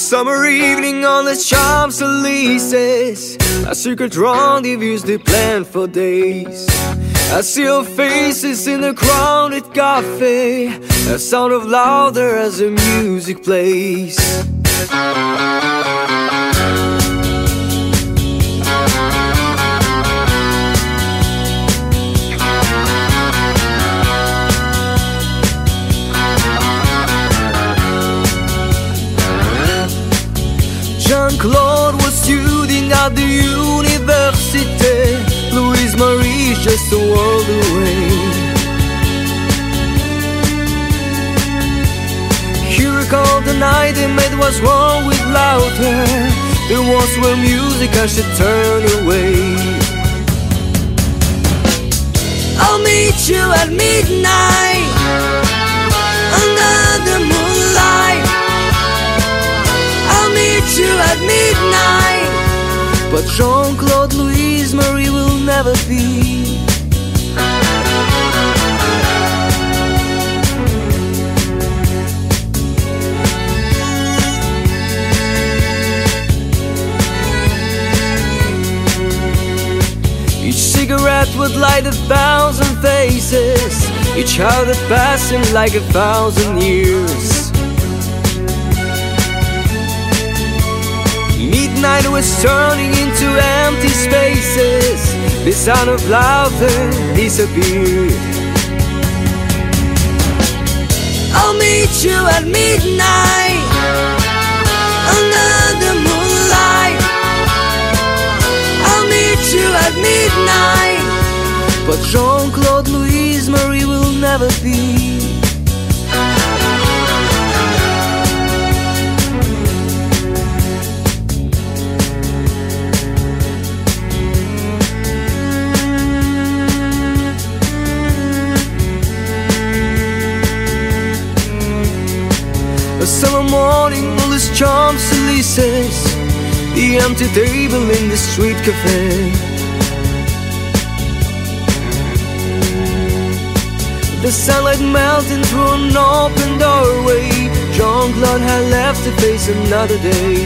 summer evening on the Champs-Élysées, a secret rendezvous they planned for days. I see your faces in the crowded cafe, a sound of laughter as the music plays. Jean-Claude was studying at the university. Louise Marie is just a world away. He recalled the night they met. What's wrong with laughter? There was where music I should turn away. I'll meet you at midnight under the moonlight. I'll meet you at midnight, but Jean-Claude, Louise Marie will never be. Each cigarette would light 1,000 faces, each hour that passed seemed like 1,000 years. Midnight was turning into empty spaces. The sound of laughter disappeared. I'll meet you at midnight under the moonlight. I'll meet you at midnight, but Jean-Claude, Louise Marie will never be. A summer morning on the Champs-Élysées, the empty table in the street cafe. The sunlight melting through an open doorway. Jean-Claude had left to face another day.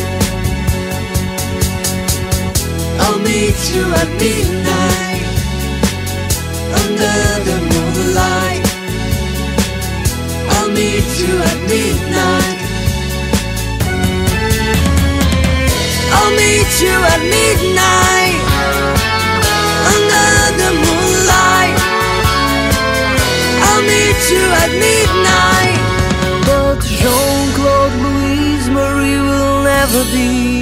I'll meet you at midnight under the moonlight. I'll meet you at midnight. I'll meet you at midnight under the moonlight. I'll meet you at midnight, but Jean-Claude, Louise Marie will never be.